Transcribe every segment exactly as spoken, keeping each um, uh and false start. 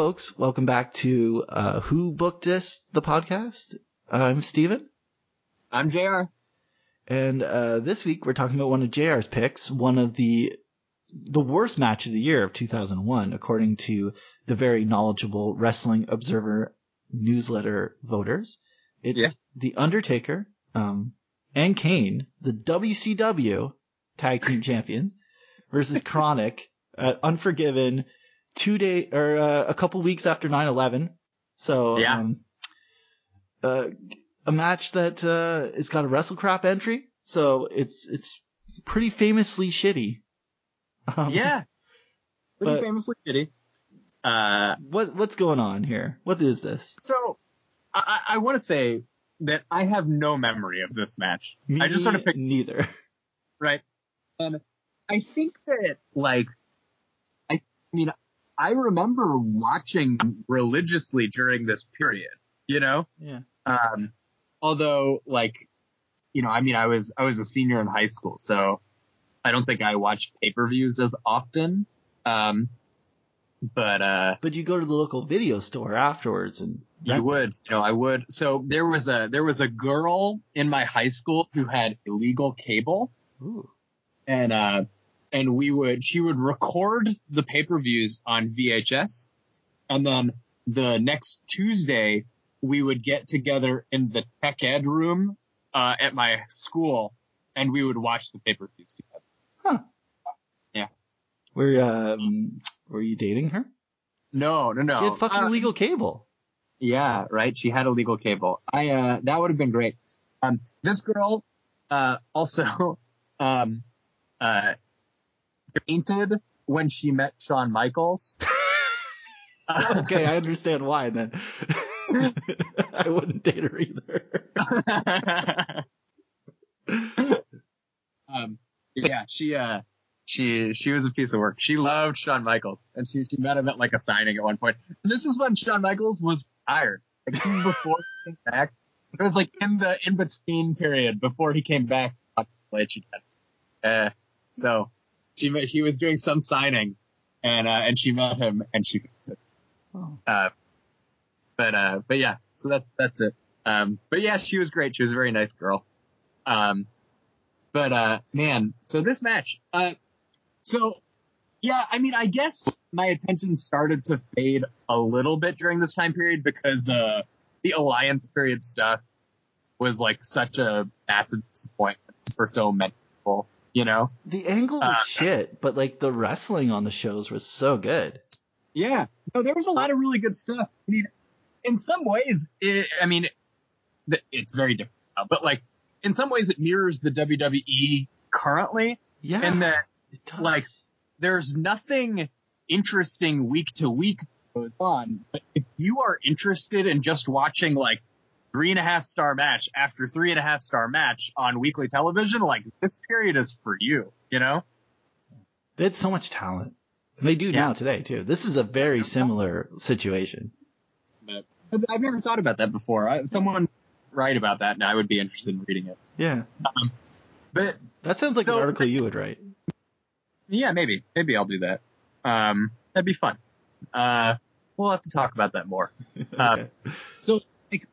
folks. Welcome back to uh, Who Booked This, the podcast. I'm Steven. I'm J R. And uh, this week we're talking about one of J R's picks, one of the the worst match of the year of two thousand one, according to the very knowledgeable Wrestling Observer newsletter voters. It's yeah. The Undertaker um, and Kane, the W C W Tag Team Champions, versus Chronic at Unforgiven, two day or uh, a couple weeks after nine eleven. So, yeah. um, uh, a match that uh, it's got a WrestleCrap entry, so it's it's pretty famously shitty. Um, yeah, pretty but famously shitty. Uh, what what's going on here? What is this? So, I, I want to say that I have no memory of this match. Me I just sort of picked neither. Right, and I think that like, I mean, I remember watching religiously during this period. You know, yeah. Um, although, like, you know, I mean, I was I was a senior in high school, so I don't think I watched pay-per-views as often. Um, but uh, but you go to the local video store afterwards, and you would, you know, I would. So there was a there was a girl in my high school who had illegal cable, Ooh. and uh, and we would she would record the pay-per-views on V H S, and then the next Tuesday we would get together in the tech ed room uh, at my school, and we would watch the pay-per-views together. Huh. Yeah. Were um were you dating her? No, no, no. She had fucking uh, illegal cable. Yeah, right. She had illegal cable. I uh, that would have been great. Um, this girl uh, also um, uh, fainted when she met Shawn Michaels. Okay, I understand why then. I wouldn't date her either. um, yeah, she uh, she she was a piece of work. She loved Shawn Michaels, and she she met him at like a signing at one point. And this is when Shawn Michaels was retired. Like this is before he came back. It was like in the in between period before he came back. Uh, so she met, he was doing some signing, and uh, and she met him, and she. Oh. Uh, but uh, but yeah, so that's that's it. Um, but yeah, she was great. She was a very nice girl. Um, but uh, man, so this match, uh, so yeah, I mean, I guess my attention started to fade a little bit during this time period because the the Alliance period stuff was like such a massive disappointment for so many people. You know, the angle was uh, shit, but like the wrestling on the shows was so good. Yeah, no, there was a lot of really good stuff. I mean, in some ways, it, I mean, it's very different now, but like in some ways it mirrors the W W E currently. Yeah. And that it does. like there's nothing interesting week to week that goes on. But if you are interested in just watching like three and a half star match after three and a half star match on weekly television, like this period is for you, you know? They had so much talent. And they do Yeah. now today too. This is a very similar situation. But I've never thought about that before. I, someone write about that, and I would be interested in reading it. Yeah. Um, but that sounds like so, an article you would write. Yeah, maybe. Maybe I'll do that. Um, that'd be fun. Uh, we'll have to talk about that more. Okay. Uh, so, like,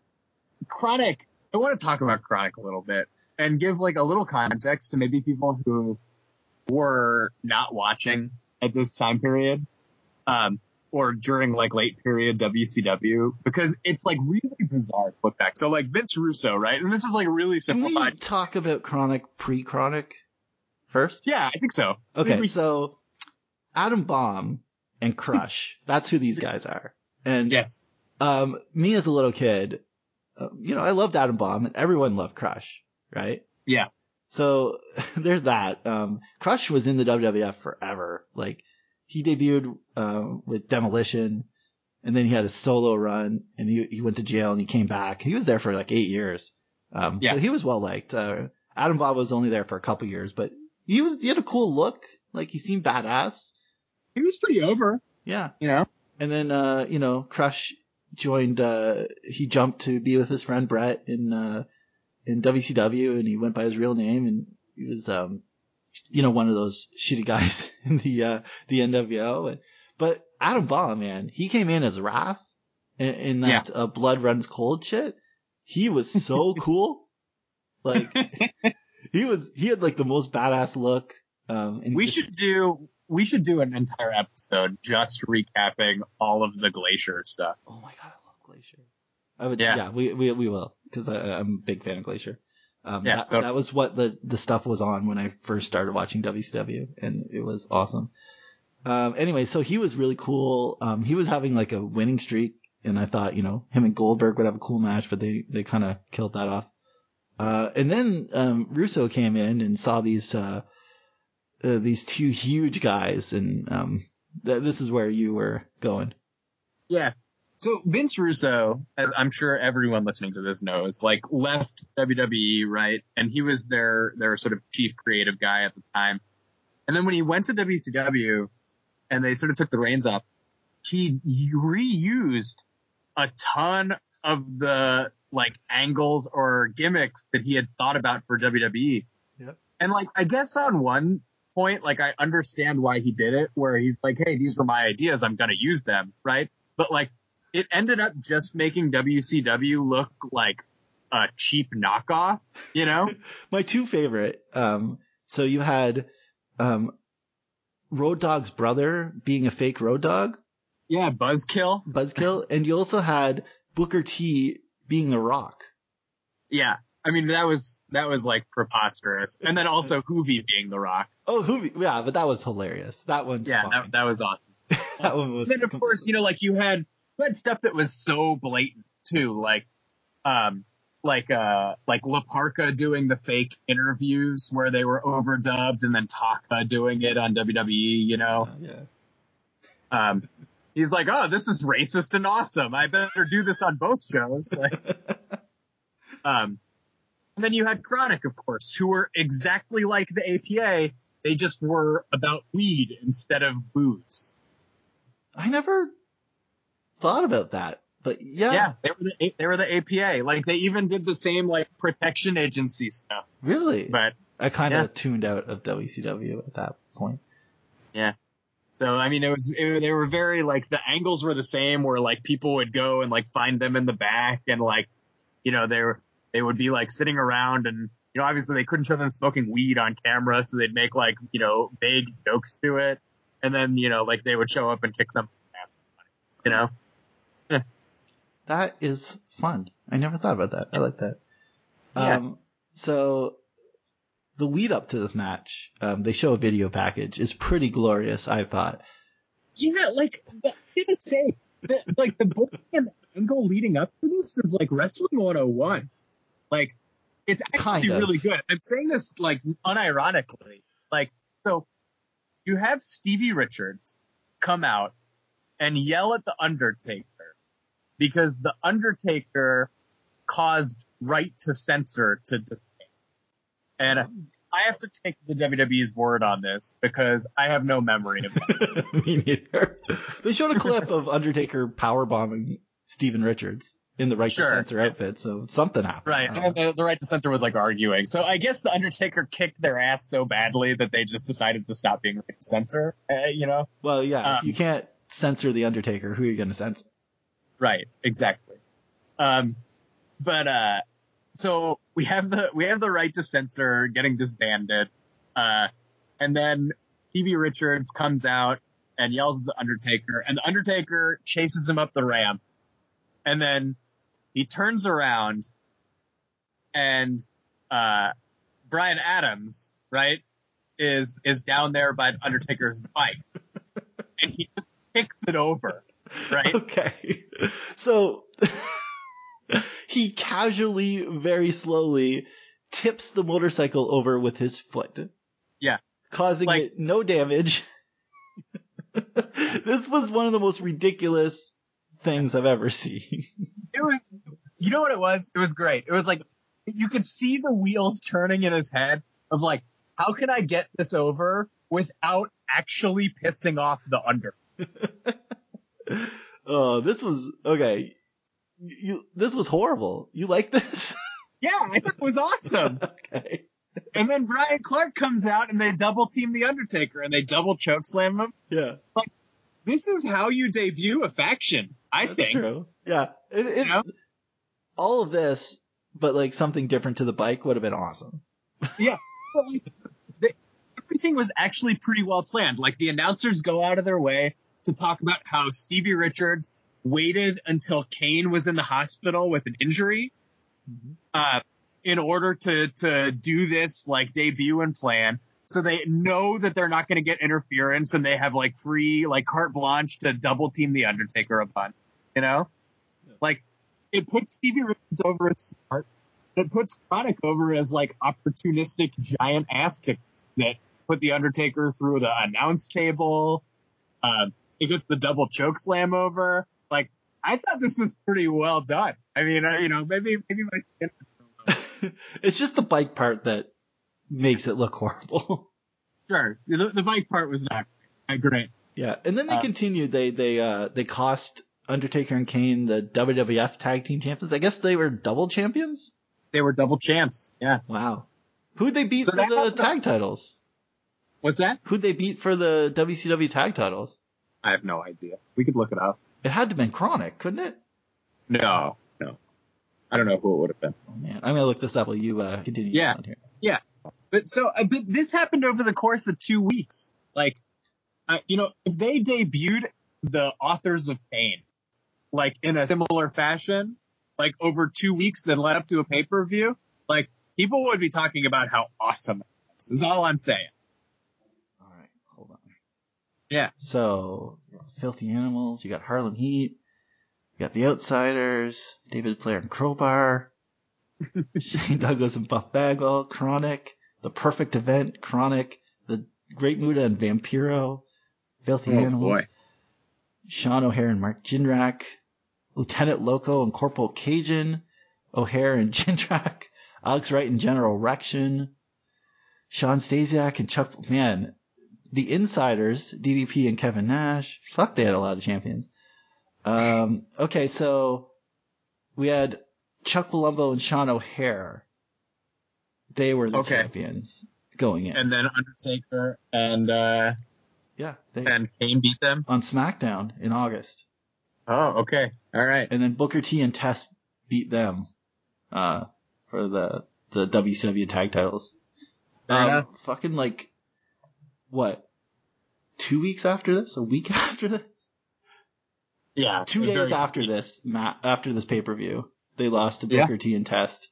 Chronic, I want to talk about Chronic a little bit and give, like, a little context to maybe people who were not watching at this time period. Um, or during like late period W C W, because it's like really bizarre to look back. So like Vince Russo, right? And this is like really simplified. Can we talk about Chronic pre-Chronic first? Yeah, I think so. Okay, we... so Adam Bomb and Crush, that's who these guys are. And yes, um, me as a little kid, uh, you know, I loved Adam Bomb and everyone loved Crush, right? Yeah. So there's that. Um, Crush was in the W W F forever. Like, he debuted uh, with Demolition, and then he had a solo run, and he he went to jail, and he came back. He was there for like eight years. Um, yeah. So he was well liked. Uh, Adam Bomb was only there for a couple years, but he was he had a cool look. Like, he seemed badass. He was pretty over. Yeah. You know? And then, uh, you know, Crush joined, uh, he jumped to be with his friend Brett in, uh, in W C W, and he went by his real name, and he was, um, you know, one of those shitty guys in the, uh, the N W O. And, but Adam Bomb, man, he came in as Wrath in, in that Yeah. uh, Blood Runs Cold shit. He was so cool. Like, he was, he had like the most badass look. Um, and he We just, should do we should do an entire episode just recapping all of the Glacier stuff. oh my god, I love Glacier. I would, Yeah. yeah, we we we will, because I'm a big fan of Glacier. Um, Yeah, that, totally. that was what the the stuff was on when I first started watching W C W, and it was awesome. Um, anyway, so he was really cool. Um, he was having like a winning streak, and I thought, you know, him and Goldberg would have a cool match, but they they kind of killed that off. Uh, and then um, Russo came in and saw these uh, uh, these two huge guys, and um, th- this is where you were going. Yeah. So Vince Russo, as I'm sure everyone listening to this knows, like left W W E, right? And he was their their sort of chief creative guy at the time. And then when he went to W C W and they sort of took the reins up, he reused a ton of the like angles or gimmicks that he had thought about for W W E. Yep. And like, I guess on one point, like I understand why he did it, where he's like, hey, these were my ideas, I'm going to use them. Right. But like, it ended up just making W C W look like a cheap knockoff, you know? My two favorite. Um, so you had um, Road Dogg's brother being a fake Road Dogg, Yeah. Buzzkill. Buzzkill, and you also had Booker T being The Rock. Yeah. I mean, that was, that was like preposterous. And then also Hoovy being The Rock. Oh, who? Yeah, but that was hilarious. That one's Yeah. fine. That, that was awesome. that one was. And then of course, you know, like you had, you had stuff that was so blatant too, like, um, like, uh, like La Parka doing the fake interviews where they were overdubbed, and then Taka doing it on W W E, you know? Yeah. yeah. Um, he's like, oh, this is racist and awesome. I better do this on both shows. Like, um, and then you had Chronic, of course, who were exactly like the A P A. They just were about weed instead of booze. I never thought about that, but yeah. Yeah, they were the they were the A P A. Like they even did the same like protection agency stuff. Really? But I kind of yeah. tuned out of W C W at that point. Yeah. So I mean, it was it, they were very like the angles were the same, where like people would go and like find them in the back, and like you know they were they would be like sitting around, and you know obviously they couldn't show them smoking weed on camera, so they'd make like you know vague jokes to it, and then you know like they would show up and kick some ass, you know. Yeah. That is fun. I never thought about that. I like that. Yeah. Um, so the lead up to this match, um, they show a video package, is pretty glorious, I thought. Yeah, like, I didn't say, the, like, the booking and the angle leading up to this is, like, Wrestling one oh one. Like, it's actually Kind of. really good. I'm saying this, like, unironically. Like, so, you have Stevie Richards come out and yell at The Undertaker because The Undertaker caused Right to Censor to defame. And I have to take the W W E's word on this because I have no memory of that. Me neither. They showed a clip of Undertaker powerbombing Steven Richards in the Right Sure. to Censor outfit, so something happened. Right. And the, the Right to Censor was like arguing. So I guess the Undertaker kicked their ass so badly that they just decided to stop being Right to Censor, uh, you know? Well, yeah, Um, if you can't censor the Undertaker, who are you going to censor? Right. Exactly. Um, but, uh, so we have the, we have the Right to Censor getting disbanded. Uh, and then T V Richards comes out and yells at the Undertaker, and the Undertaker chases him up the ramp. And then he turns around and, uh, Bryan Adams, right, is, is down there by the Undertaker's bike, and he just kicks it over, right? Okay. So he casually, very slowly tips the motorcycle over with his foot. Yeah. Causing Like- it no damage. This was one of the most ridiculous things I've ever seen. It was, you know what it was? It was great. It was like, you could see the wheels turning in his head of like, how can I get this over without actually pissing off the Under? Oh, this was okay. You, this was horrible. You like this? Yeah, I thought it was awesome. Okay. And then Brian Clark comes out and they double team the Undertaker and they double choke slam him. Yeah. this is how you debut a faction, I That's think. true. Yeah. If, if You know? all of this, but like something different to the bike would have been awesome. Yeah. But like, the, everything was actually pretty well planned. Like the announcers go out of their way to talk about how Stevie Richards waited until Kane was in the hospital with an injury, mm-hmm. uh, in order to, to do this like debut and plan. So they know that they're not going to get interference and they have like free, like carte blanche to double team the Undertaker upon, you know, yeah. Like it puts Stevie Richards over as smart. It puts Chronic over as like opportunistic giant ass kick that put the Undertaker through the announce table. Uh, it gets the double choke slam over. Like, I thought this was pretty well done. I mean, uh, you know, maybe, maybe my skin. It's just the bike part that makes it look horrible. Sure. The, the bike part was not great. Yeah. And then they uh, continued. They, they, uh, they cost Undertaker and Kane the W W F tag team champions. I guess they were double champions. They were double champs. Yeah. Wow. Who'd they beat so for the tag titles? What's that? Who'd they beat for the W C W tag titles? I have no idea. We could look it up. It had to have been Chronic, couldn't it? No, no. I don't know who it would have been. Oh man, I'm gonna look this up while you uh, continue. Yeah, on here. yeah. But so, uh, but this happened over the course of two weeks. Like, uh, you know, if they debuted the Authors of Pain, like in a similar fashion, like over two weeks, then led up to a pay per view, like people would be talking about how awesome it is. Is all I'm saying. All right, hold on. Yeah. So, Filthy Animals, you got Harlem Heat, you got The Outsiders, David Flair and Crowbar, Shane Douglas and Buff Bagwell, Chronic, The Perfect Event, Chronic, The Great Muta and Vampiro, Filthy oh, Animals, boy. Sean O'Hare and Mark Jindrak, Lieutenant Loco and Corporal Cajun, O'Hare and Jindrak, Alex Wright and General Rection, Sean Stasiak and Chuck, man, the Insiders, D D P and Kevin Nash. Fuck, they had a lot of champions. Um, okay, so we had Chuck Palumbo and Sean O'Hare. They were the okay. champions going in. And then Undertaker and, uh, yeah, they, and Kane beat them on SmackDown in August. Oh, okay. All right. And then Booker T and Test beat them, uh, for the, the W C W tag titles. Fair um, enough. Fucking like, what? Two weeks after this? A week after this? Yeah. Two days after deep. this, ma- after this pay-per-view, they lost to Booker yeah. T and Test.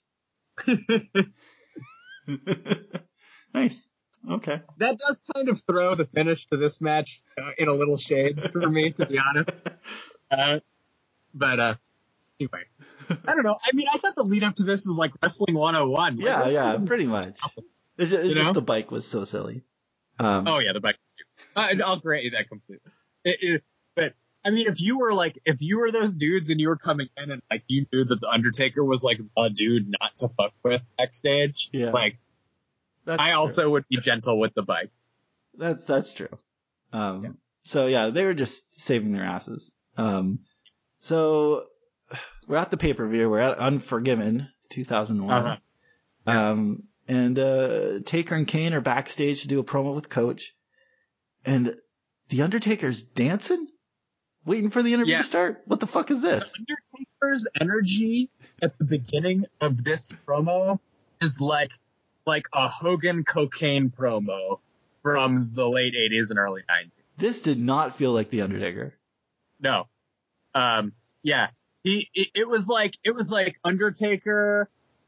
Nice. Okay. That does kind of throw the finish to this match uh, in a little shade for me, to be honest. Uh, but uh, anyway, I don't know. I mean, I thought the lead up to this was like Wrestling one oh one. Like, yeah, yeah, pretty much. It's just, it's just the bike was so silly. Um, oh, yeah, the bike was stupid. Uh, I'll grant you that completely. It, it, but, I mean, if you were like, if you were those dudes and you were coming in and like you knew that the Undertaker was like a dude not to fuck with backstage, yeah. like, That's I true. also would be gentle with the bike. That's that's true. Um, yeah. So yeah, they were just saving their asses. Um, so we're at the pay per view. We're at Unforgiven two thousand one. Uh-huh. Yeah. Um, and uh, Taker and Kane are backstage to do a promo with Coach, and the Undertaker's dancing, waiting for the interview yeah. to start. What the fuck is this? The Undertaker's energy at the beginning of this promo is like. like a Hogan cocaine promo from the late eighties and early nineties. This did not feel like The Undertaker. No. Um, yeah. He, it, it was like, it was like Undertaker,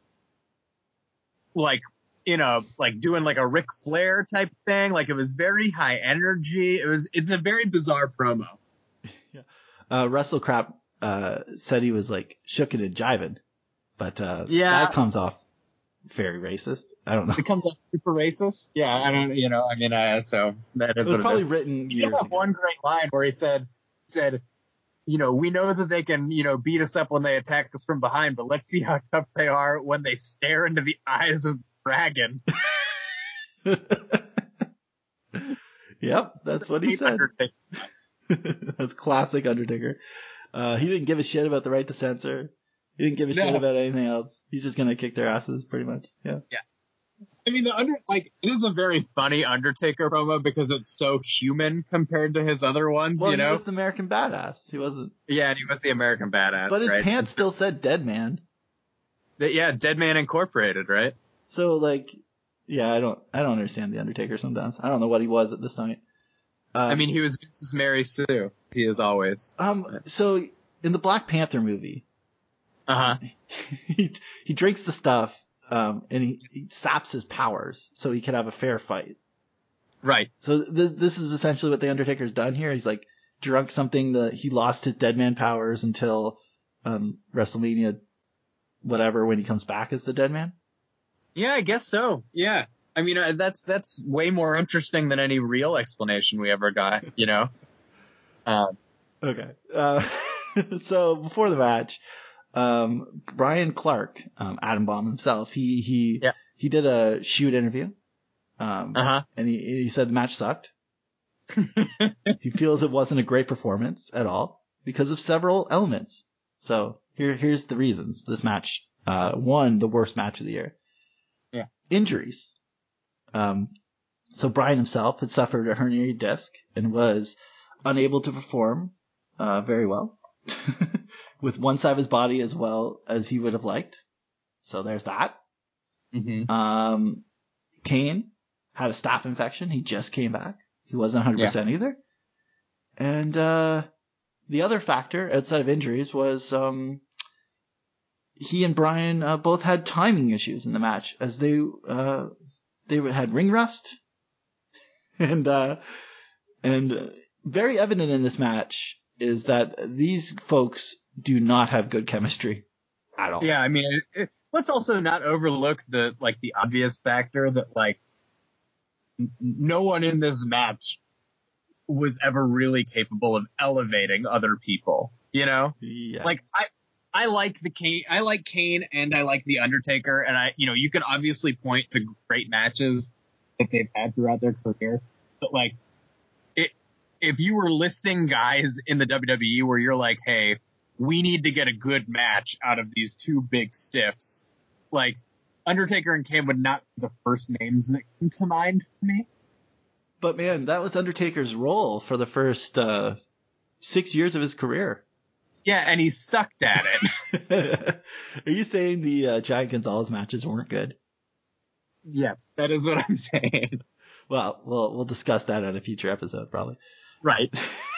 like, you know, like doing like a Ric Flair type thing. Like it was very high energy. It was, it's a very bizarre promo. yeah. Uh, WrestleCrap, uh, said he was like shookin' and jiving, but, uh, yeah. that comes off very racist. I don't know. It comes off super racist. Yeah, I don't. You know, I mean, uh, so that is it was what probably it is. written He years did have ago. one great line where he said, "said, you know, we know that they can, you know, beat us up when they attack us from behind, but let's see how tough they are when they stare into the eyes of the dragon." Yep, that's what he said. That's classic Undertaker. Uh, he didn't give a shit about the right to censor. He didn't give a no. shit about anything else. He's just gonna kick their asses, pretty much. Yeah. Yeah. I mean, the under like it is a very funny Undertaker promo because it's so human compared to his other ones. Well, you know, he was the American Badass. He wasn't. Yeah, and he was the American Badass, but his right? pants still said Dead Man. Yeah, Dead Man Incorporated, right? So like, yeah, I don't, I don't understand the Undertaker sometimes. I don't know what he was at this point. Um, I mean, he was Vince's Mary Sue. He is always. Um. So in the Black Panther movie, Uh huh. he he drinks the stuff, um, and he, he saps his powers so he can have a fair fight. Right. So this this is essentially what the Undertaker's done here. He's like drunk something that he lost his dead man powers until um WrestleMania, whatever, when he comes back as the dead man. Yeah, I guess so. Yeah. I mean, uh, that's that's way more interesting than any real explanation we ever got, you know? Um, okay. Uh, so before the match, um, Brian Clark, um, Adam Bomb himself, he he yeah. he did a shoot interview, um, uh-huh. and he he said the match sucked. He feels it wasn't a great performance at all because of several elements. So here here's the reasons this match uh, won the worst match of the year. Yeah. Injuries. Um, so Brian himself had suffered a herniated disc and was unable to perform uh, very well with one side of his body as well as he would have liked. So there's that. Mm-hmm. Um, Kane had a staph infection. He just came back. He wasn't one hundred percent yeah. either. And uh, the other factor outside of injuries was um, he and Brian uh, both had timing issues in the match as they uh, they had ring rust. And uh, and very evident in this match is that these folks do not have good chemistry at all. Yeah, I mean, it, it, let's also not overlook the like the obvious factor that like n- no one in this match was ever really capable of elevating other people. You know, yeah. Like I. I like the Kane, I like Kane and I like the Undertaker, and I, you know, you can obviously point to great matches that they've had throughout their career, but like, it, if you were listing guys in the W W E where you're like, hey, we need to get a good match out of these two big stiffs, like Undertaker and Kane would not be the first names that come to mind for me. But man, that was Undertaker's role for the first uh, six years of his career. Yeah, and he sucked at it. Are you saying the uh, Giant Gonzalez matches weren't good? Yes, that is what I'm saying. Well, we'll we'll discuss that on a future episode, probably. Right.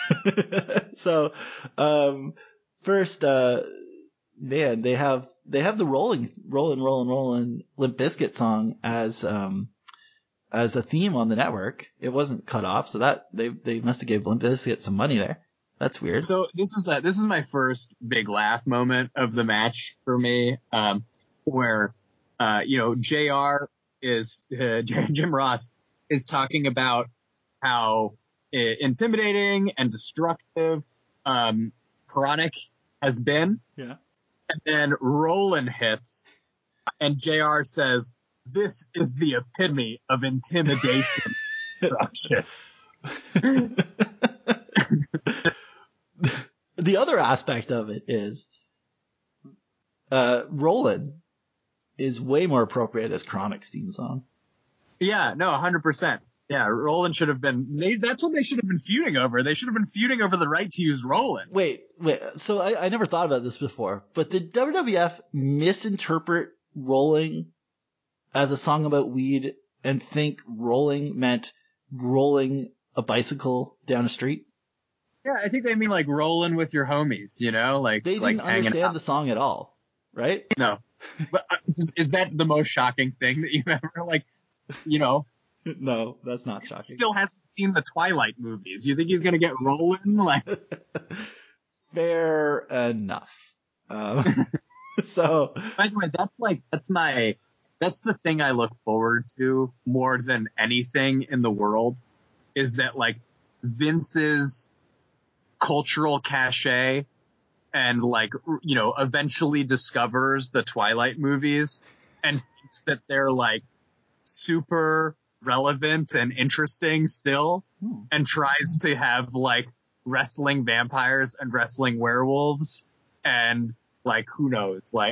So, um, first, uh, man, they have they have the rolling, rolling, rolling, rolling Limp Bizkit song as um as a theme on the network. It wasn't cut off, so that they they must have gave Limp Bizkit some money there. That's weird. So this is that. This is my first big laugh moment of the match for me, um, where, uh, you know, J R is uh, Jim Ross is talking about how uh, intimidating and destructive um, Chronic has been. Yeah. And then Roland hits, and J R says, "This is the epitome of intimidation destruction." The other aspect of it is uh, Roland is way more appropriate as Chronic's theme song. Yeah, no, one hundred percent. Yeah, Roland should have been, they, that's what they should have been feuding over. They should have been feuding over the right to use Roland. Wait, wait, so I, I never thought about this before, but did W W F misinterpret Rolling as a song about weed and think rolling meant rolling a bicycle down a street? Yeah, I think they mean like rolling with your homies, you know, like they like didn't understand out. the song at all, right? No, but uh, is that the most shocking thing that you've ever like, you know? No, that's not shocking. Still hasn't seen the Twilight movies. You think he's gonna get rolling? Like, fair enough. Um, so, by the way, that's like that's my that's the thing I look forward to more than anything in the world is that like Vince's cultural cachet and like, you know, eventually discovers the Twilight movies and thinks that they're like super relevant and interesting still hmm. and tries to have like wrestling vampires and wrestling werewolves and like, who knows, like, like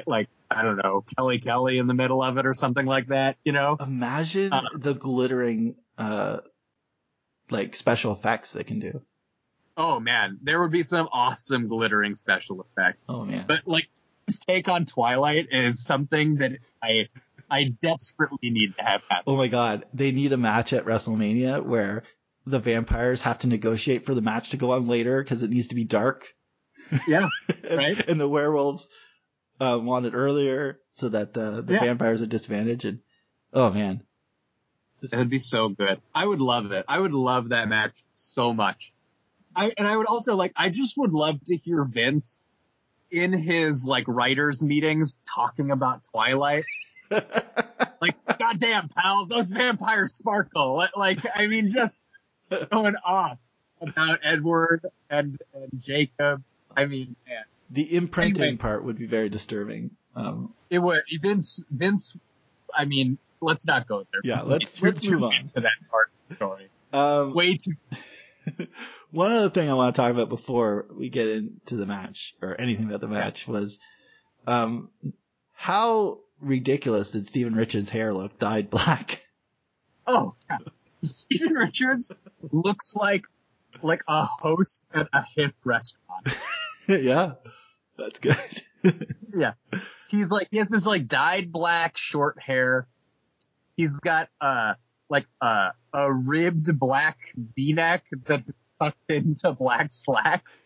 I don't know, Kelly Kelly in the middle of it or something like that, you know? Imagine Uh, the glittering, uh, like special effects they can do. oh man, there would be some awesome glittering special effects. Oh man. But like his take on Twilight is something that I I desperately need to have happen. Oh my god, they need a match at WrestleMania where the vampires have to negotiate for the match to go on later because it needs to be dark. Yeah, and, right? and the werewolves uh, want it earlier so that uh, the Yeah. vampires are disadvantaged. And oh man, It would be so good. I would love it. I would love that match so much. I and I would also like. I just would love to hear Vince in his like writers meetings talking about Twilight. Like, goddamn, pal, those vampires sparkle. Like, I mean, just going off about Edward and, and Jacob. I mean, man. The imprinting Anyway. part would be very disturbing. Um, It would Vince. Vince. I mean, let's not go there. Yeah, We let's- get too, let's move too on. into that part of the story. um, Way too. One other thing I want to talk about before we get into the match or anything about the match was um, how ridiculous did Steven Richards' hair look dyed black? Oh, yeah. Steven Richards looks like like a host at a hip restaurant. Yeah, that's good. Yeah. He's like, he has this like dyed black short hair. He's got, uh, like, uh, a ribbed black V-neck that's tucked into black slacks.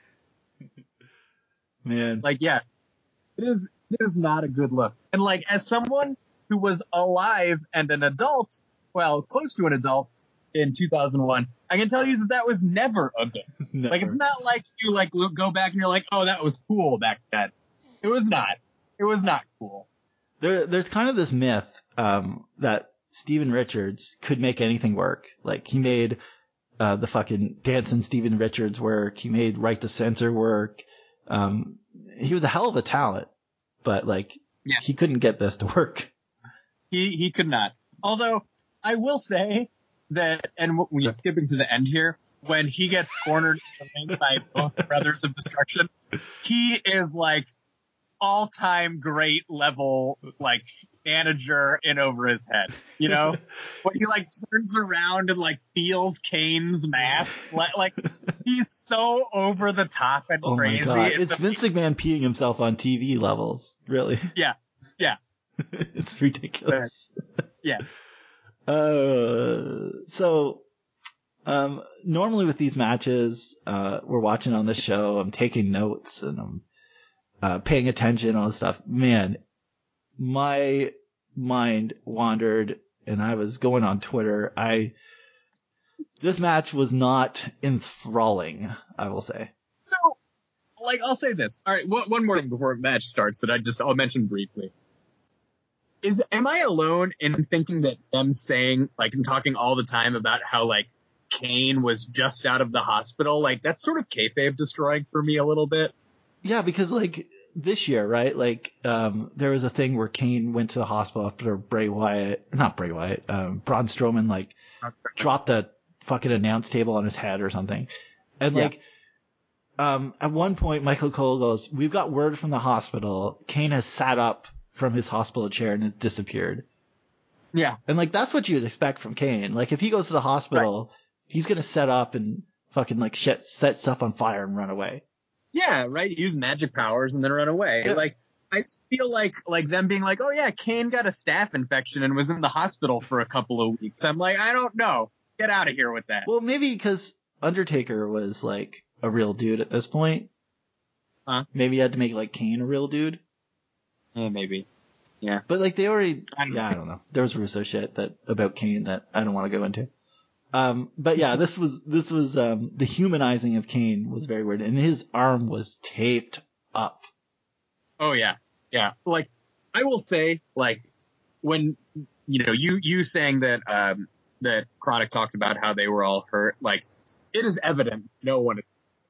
Man, Like, yeah, it is, it is not a good look. And like, as someone who was alive and an adult, well, close to an adult in two thousand one, I can tell you that that was never a good. never. Like, it's not like you like look, go back and you're like, oh, that was cool back then. It was not. It was not cool. There, there's kind of this myth um, that Steven Richards could make anything work. Like he made uh, the fucking Dancing Steven Richards work. He made Right to Censor work. Um, he was a hell of a talent, but like Yeah. he couldn't get this to work. He he could not. Although I will say that, and we are skipping to the end here, when he gets cornered in the ring by both Brothers of Destruction, he is like all-time great level like manager in over his head. You know, when he like turns around and like feels Kane's mask, like, like he's so over the top and Oh crazy. my god, it's a- Vince McMahon peeing himself on T V levels. Really, yeah, yeah, it's ridiculous. yeah. Uh, so, um, normally with these matches, uh, we're watching on the show. I'm taking notes and I'm uh, paying attention, all this stuff. Man, my mind wandered and I was going on Twitter. I this match was not enthralling, I will say. So, like, I'll say this. All right, one, one more thing before the match starts that I just I'll mention briefly. Is am I alone in thinking that them saying like and talking all the time about how like Kane was just out of the hospital, like that's sort of kayfabe destroying for me a little bit. Yeah, because like this year, right? Like, um, there was a thing where Kane went to the hospital after Bray Wyatt, not Bray Wyatt, um, Braun Strowman, like, dropped a fucking announce table on his head or something. And Yeah. like, um, at one point, Michael Cole goes, "We've got word from the hospital. Kane has sat up from his hospital chair and has disappeared." Yeah, And like, that's what you'd expect from Kane. Like, if he goes to the hospital, he's gonna set up and fucking like shit, set stuff on fire and run away. yeah, right. Use magic powers and then run away. Yeah. Like I feel like like them being like, oh yeah, Kane got a staph infection and was in the hospital for a couple of weeks. I'm like, I don't know. Get out of here with that. Well, maybe because Undertaker was like a real dude at this point. Huh? Maybe you had to make like Kane a real dude. Yeah, maybe. Yeah. But like they already, I don't yeah, know. I don't know. There was Russo shit that about Kane that I don't want to go into. Um, but yeah, this was this was um the humanizing of Kane was very weird, and his arm was taped up. Oh yeah, yeah. Like I will say, like when you know you you saying that um that Chronic talked about how they were all hurt. Like it is evident no one.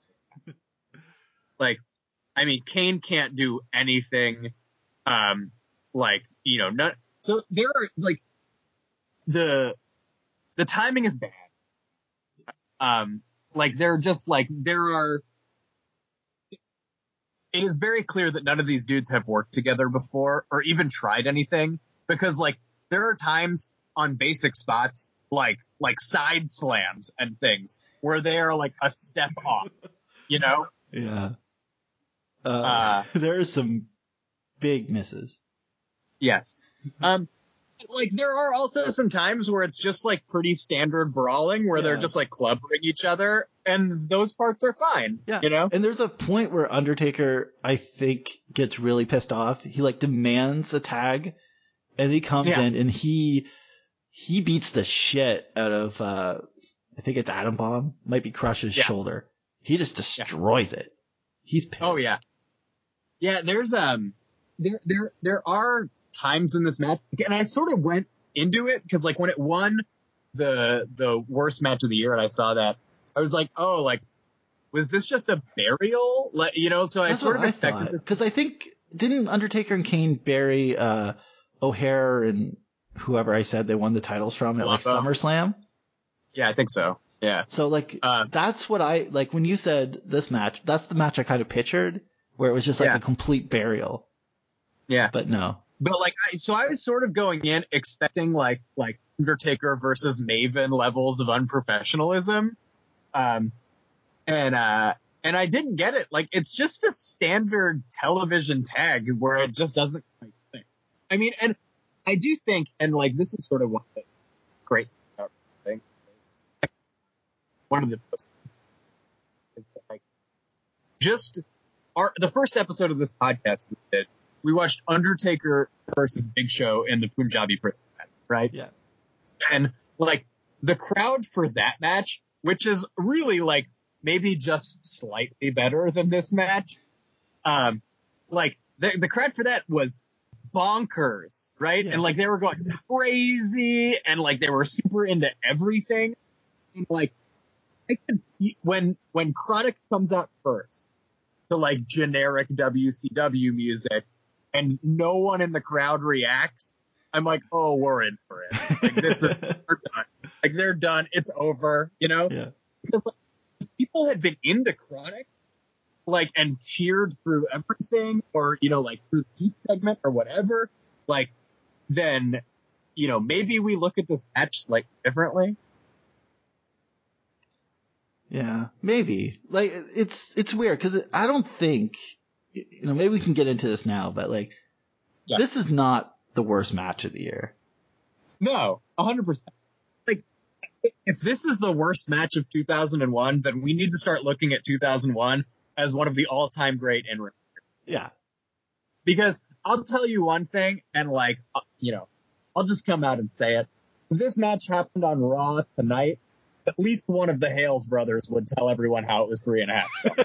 Like I mean, Kane can't do anything. Um, like you know, not so there are like the the timing is bad. Um, like they're just like there are. it is very clear that none of these dudes have worked together before or even tried anything, because like there are times on basic spots like like side slams and things where they are like a step off, you know? Yeah. Uh, Uh, there are some big misses. Yes. Um, like there are also some times where it's just like pretty standard brawling where Yeah. they're just like clubbering each other, and those parts are fine. Yeah. You know? And there's a point where Undertaker, I think, gets really pissed off. He like demands a tag, and he comes Yeah. in and he he beats the shit out of uh I think it's Adam Bomb, might be Crush's Yeah. shoulder. He just destroys it. He's pissed. Oh yeah. Yeah, there's um there there there are times in this match, and I sort of went into it because like when it won the the worst match of the year and I saw that, I was like, oh, like was this just a burial? Like, you know, so I That's sort what of I expected thought. this. Because I think, didn't Undertaker and Kane bury uh, O'Hare and whoever I said they won the titles from at like Colombo. SummerSlam? Yeah, I think so. Yeah. So like, Uh, that's what I, like when you said this match, that's the match I kind of pictured, where it was just like Yeah. a complete burial. Yeah. But no. But like, I, so I was sort of going in expecting like like Undertaker versus Maven levels of unprofessionalism, um, and uh, and I didn't get it. Like, it's just a standard television tag where it just doesn't quite fit. I mean, and I do think, and like this is sort of one of the great thing, one of the most, like just our the first episode of this podcast we did. We watched Undertaker versus Big Show in the Punjabi prison match, right? Yeah. And like the crowd for that match, which is really like maybe just slightly better than this match, um, like the the crowd for that was bonkers, right? Yeah. And like they were going crazy, and like they were super into everything. And like I could, when when Chronic comes out first, to like generic W C W music, and no one in the crowd reacts, I'm like, oh, we're in for it. Like this is, they're done. Like they're done. It's over, you know? Yeah. Because like, if people had been into Chronic, like, and cheered through everything, or, you know, like through the Heat segment or whatever, like, then, you know, maybe we look at this match slightly differently. Yeah, maybe. Like, it's, it's weird because I don't think, you know, maybe we can get into this now, but like, Yeah. this is not the worst match of the year. No, a hundred percent. Like, if this is the worst match of two thousand one, then we need to start looking at two thousand one as one of the all-time great in ring. Yeah. Because I'll tell you one thing, and like, uh, you know, I'll just come out and say it. If this match happened on Raw tonight, at least one of the Hales brothers would tell everyone how it was three and a half stars.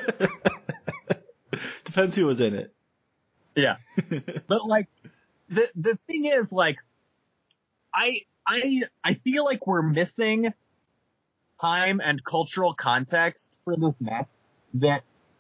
Depends who was in it. Yeah. But like, the the thing is, like, I I I feel like we're missing time and cultural context for this match that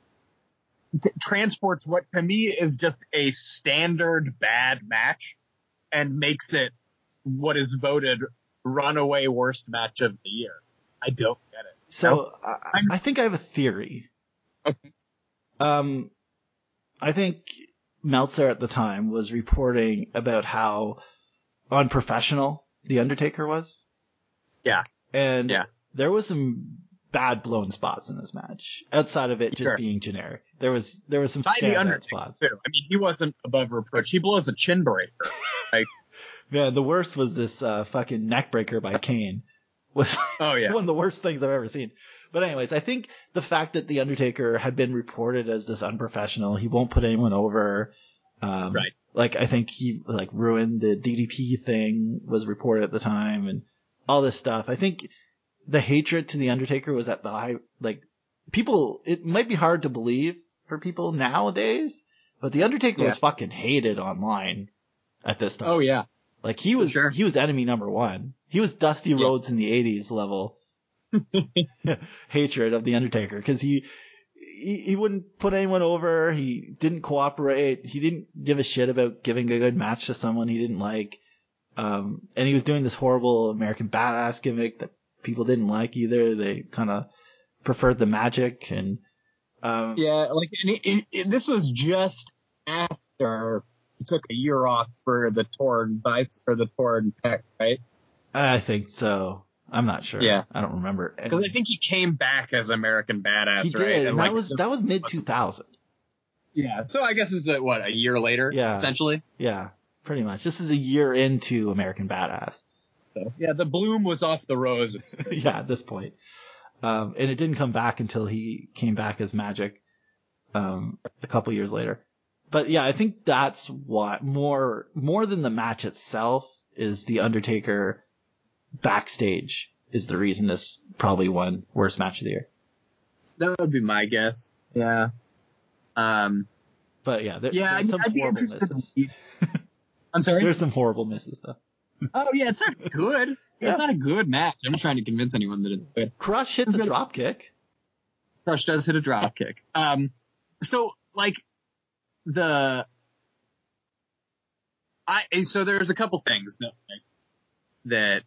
t- transports what to me is just a standard bad match and makes it what is voted runaway worst match of the year. I don't get it. So I, I think I have a theory. Okay. Um, I think Meltzer at the time was reporting about how unprofessional The Undertaker was. Yeah. And Yeah. there was some bad blown spots in this match. Outside of it just Sure. being generic. There was there was some By the standout Undertaker, spots. too. I mean, he wasn't above reproach. He blows a chin breaker. Like, Yeah, the worst was this uh, fucking neck breaker by Kane. Was oh yeah. one of the worst things I've ever seen. But anyways, I think the fact that The Undertaker had been reported as this unprofessional, he won't put anyone over. Um, Right. Like, I think he, like, ruined the D D P thing was reported at the time and all this stuff. I think the hatred to The Undertaker was at the high, like, people, it might be hard to believe for people nowadays, but The Undertaker Yeah. was fucking hated online at this time. Oh yeah. Like, he was, Sure. he was enemy number one. He was Dusty Yeah. Rhodes in the eighties level hatred of The Undertaker. Cause he, he, he wouldn't put anyone over. He didn't cooperate. He didn't give a shit about giving a good match to someone he didn't like. Um, and he was doing this horrible American Badass gimmick that people didn't like either. They kind of preferred the magic. And, Um, Yeah, like and it, it, it, this was just after he took a year off for the torn biceps or the torn pec, right? I think so. I'm not sure. Yeah. I don't remember. Because I think he came back as American Badass, He did, right? and, And that like was this- that was mid two thousand. Yeah, so I guess it's a, what a year later, Yeah. essentially. Yeah, pretty much. This is a year into American Badass. So yeah, the bloom was off the rose. It's, Yeah, at this point. Um, and it didn't come back until he came back as Magic um, a couple years later. But yeah, I think that's what more more than the match itself is the Undertaker backstage is the reason this probably won worst match of the year. that would be my guess. Yeah. Um. But yeah, there, Yeah, there's I'd, some I'd be horrible interested. misses. In, I'm sorry. There's some horrible misses though. Oh yeah, it's not good. Yeah. It's not a good match. I'm not trying to convince anyone that it's good. Crush hits a Good. drop kick. Crush does hit a drop kick. Um, so like the I so there's a couple things that like, that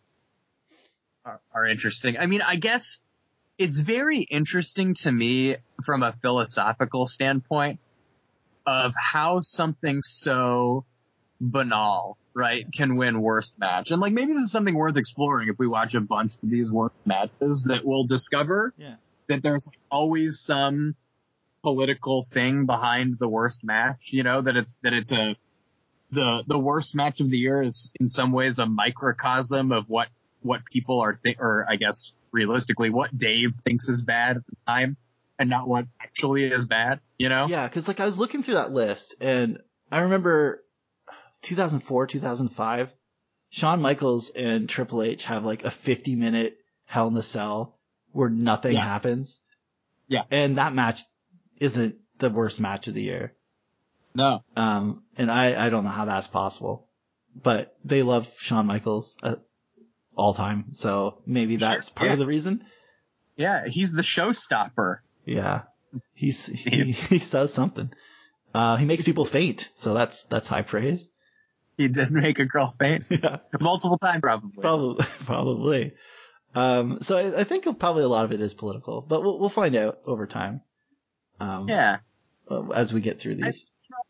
are, are interesting. I mean, I guess it's very interesting to me from a philosophical standpoint of how something so banal, right, can win worst match. And like maybe this is something worth exploring if we watch a bunch of these worst matches, that we'll discover Yeah. that there's always some political thing behind the worst match, you know, that it's that it's a the the worst match of the year is in some ways a microcosm of what what people are think or I guess realistically what Dave thinks is bad at the time and not what actually is bad, you know? Yeah, because like I was looking through that list, and I remember two thousand four, two thousand five, Shawn Michaels and Triple H have like a fifty minute Hell in the Cell where nothing Yeah. happens. Yeah. And that match isn't the worst match of the year. No. Um, and I, I don't know how that's possible, but they love Shawn Michaels uh, all time. So maybe that's Sure. part Yeah. of the reason. Yeah, he's the showstopper. Yeah. He's, he, he does something. Uh, he makes people faint. So that's, that's high praise. He did make a girl faint Yeah. multiple times, probably. Probably, probably. Um, so I, I think probably a lot of it is political, but we'll, we'll find out over time. Um, Yeah. as we get through these.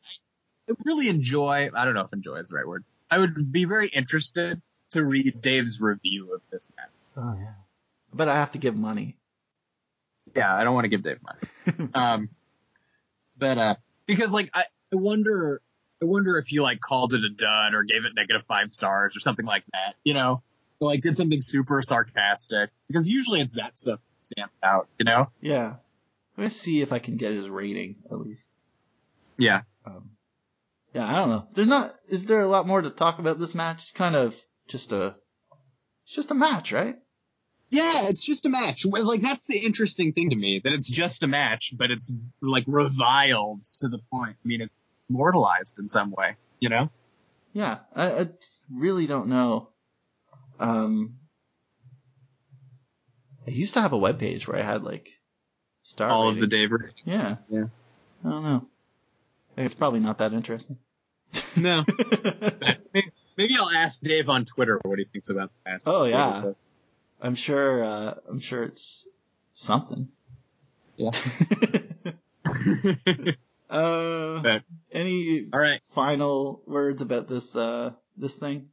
I really enjoy, I don't know if enjoy is the right word. I would be very interested to read Dave's review of this match. Oh yeah. But I have to give money. Yeah, I don't want to give Dave money. um, but, uh, because like, I, I wonder, I wonder if you like called it a dud or gave it negative five stars or something like that, you know, or, like did something super sarcastic, because usually it's that stuff that stands out, you know? Yeah. I'm gonna see if I can get his rating at least. Yeah. Um, yeah, I don't know. There's not. Is there a lot more to talk about this match? It's kind of just a. It's just a match, right? Yeah, it's just a match. Well, like, that's the interesting thing to me, that it's just a match, but it's, like, reviled to the point. I mean, it's immortalized in some way, you know? Yeah, I, I really don't know. Um, I used to have a webpage where I had like star All rating. of the Dave ratings. Yeah. Yeah. I don't know. It's probably not that interesting. No. maybe, maybe I'll ask Dave on Twitter what he thinks about the match. Oh yeah. I'm sure. Uh, I'm sure it's something. Yeah. uh, But, any all right. final words about this uh this thing?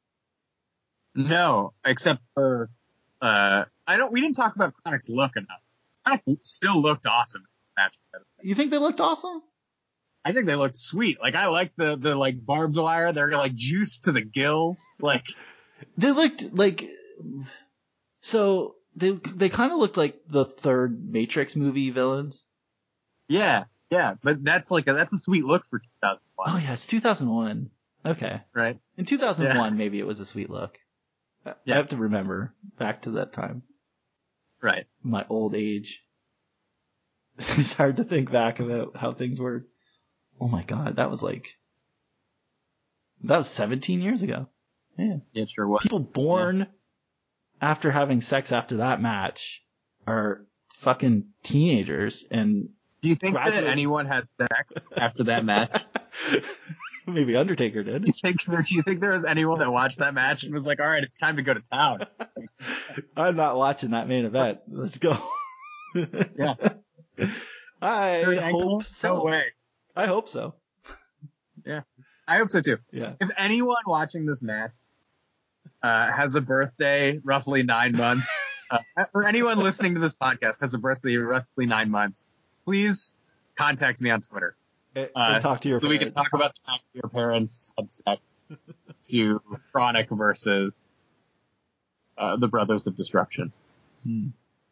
No, except for, uh, I don't, we didn't talk about Chronic's look enough. Chronic still looked awesome in the match. You think they looked awesome? I think they looked sweet. Like, I like the, the, like, barbed wire. They're, like, juiced to the gills. Like, They looked like. So they they kind of looked like the third Matrix movie villains. yeah, yeah. But that's, like, a, that's a sweet look for two thousand one. Oh yeah, it's two thousand one. Okay. Right? In two thousand one, Yeah. maybe it was a sweet look. I Yeah. have to remember back to that time. Right. My old age. It's hard to think back about how things were. Oh my god, that was like. That was seventeen years ago. Man. Yeah, it sure was. People born after having sex after that match are fucking teenagers and. Do you think graduate- that anyone had sex after that match? Maybe Undertaker did. Do you think, do you think there was anyone that watched that match and was like, all right, it's time to go to town? I'm not watching that main event. Let's go. Yeah. I Kurt hope Angle? so. No way. I hope so. Yeah, I hope so too. Yeah. If anyone watching this match uh, has a birthday roughly nine months, uh, or anyone listening to this podcast has a birthday roughly nine months, please contact me on Twitter. And, Uh, and talk to your so parents. we can talk about the fact that your parents had to Chronic versus uh, the Brothers of Destruction. Hmm.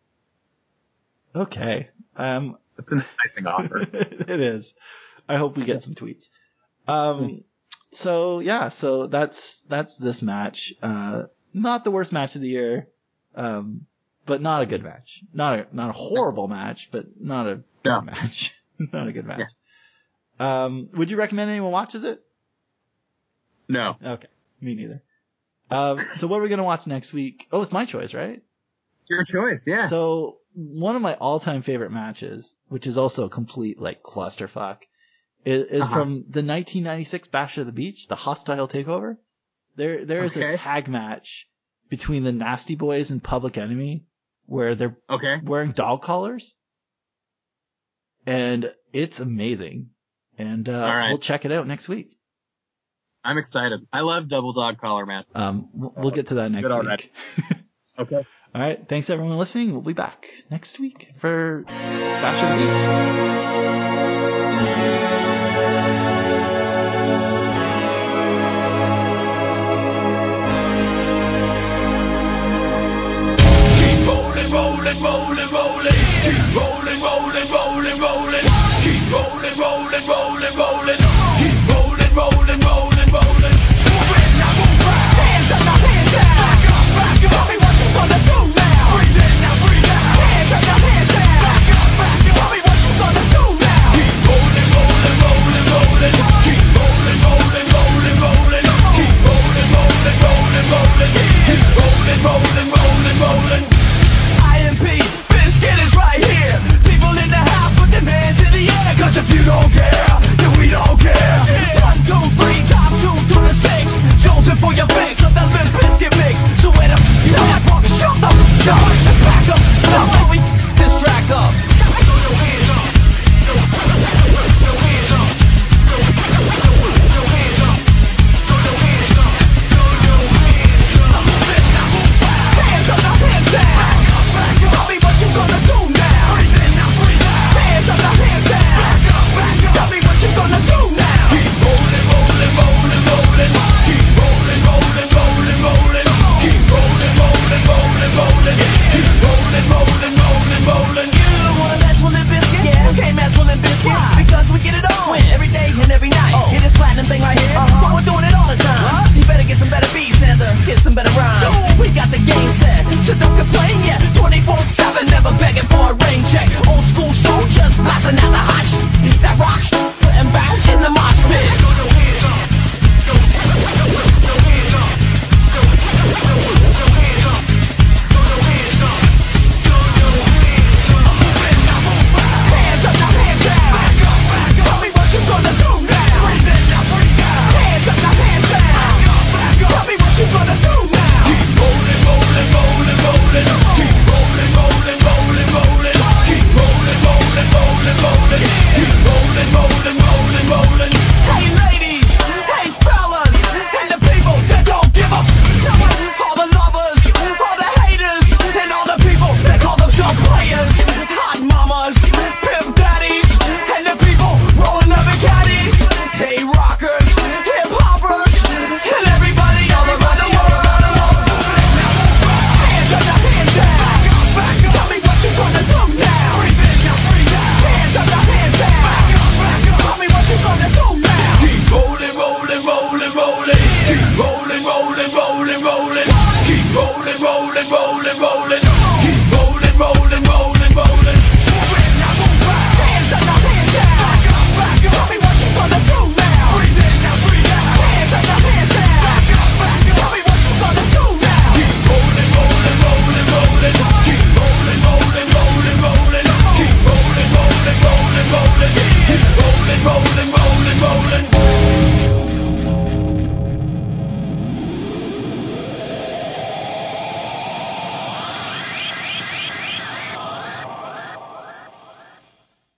Okay. Um, It's an enticing offer. It is. I hope we get some tweets. Um, so yeah, so that's, that's this match. Uh, not the worst match of the year. Um, but not a good match. Not a, not a horrible match, but not a good No. match. Not a good match. Yeah. Um, would you recommend anyone watches it? No. Okay. Me neither. Um, so what are we going to watch next week? Oh, it's my choice, right? It's your choice, yeah. So one of my all-time favorite matches, which is also a complete like clusterfuck, is, is Uh-huh. from the nineteen ninety-six Bash of the Beach, the Hostile Takeover. There, there is Okay. a tag match between the Nasty Boys and Public Enemy where they're Okay. wearing dog collars, and it's amazing. And uh, All right. we'll check it out next week. I'm excited. I love double dog collar match. Um, we'll, we'll get to that next Good week. already. Okay. All right. Thanks everyone listening. We'll be back next week for Bash of the Beach. Keep rolling, rolling, rolling, rolling. Keep rolling, rolling, rolling.